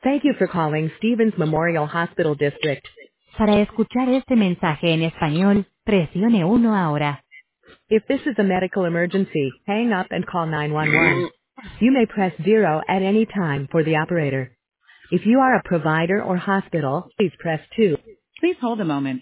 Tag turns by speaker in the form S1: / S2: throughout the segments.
S1: Thank you for calling Stevens Memorial Hospital District.
S2: Para escuchar este mensaje en español, presione 1 ahora.
S1: If this is a medical emergency, hang up and call 911. You may press 0 at any time for the operator. If you are a provider or hospital, please press 2. Please hold a moment.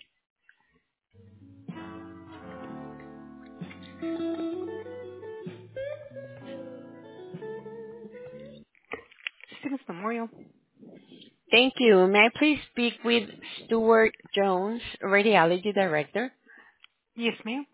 S1: Stevens Memorial.
S3: Thank you. May I please speak with Stuart Jones, Radiology Director?
S1: Yes, ma'am.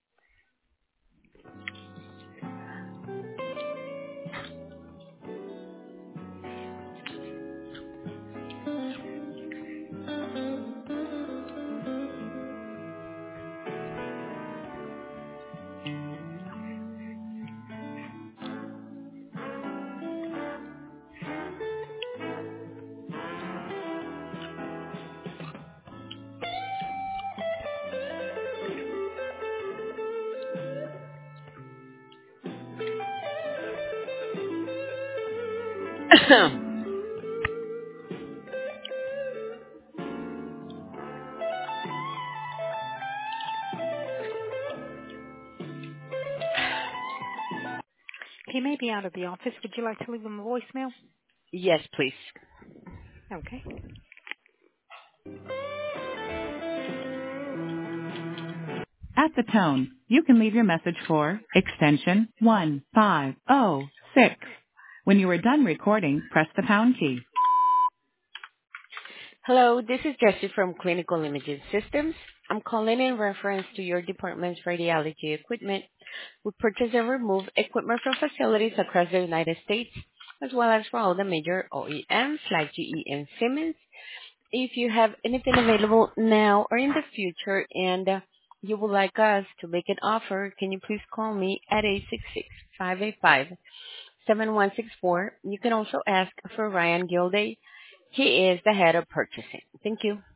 S1: He may be out of the office. Would you like to leave him a voicemail?
S3: Yes, please.
S1: Okay. At the tone, you can leave your message for extension 1506. When you are done recording, press the pound key.
S3: Hello, this is Jessie from Clinical Imaging Systems. I'm calling in reference to your department's radiology equipment. We purchase and remove equipment from facilities across the United States, as well as for all the major OEMs like GE and Siemens. If you have anything available now or in the future and you would like us to make an offer, can you please call me at 866-585-7164. You can also ask for Ryan Gilday. He is the head of purchasing. Thank you.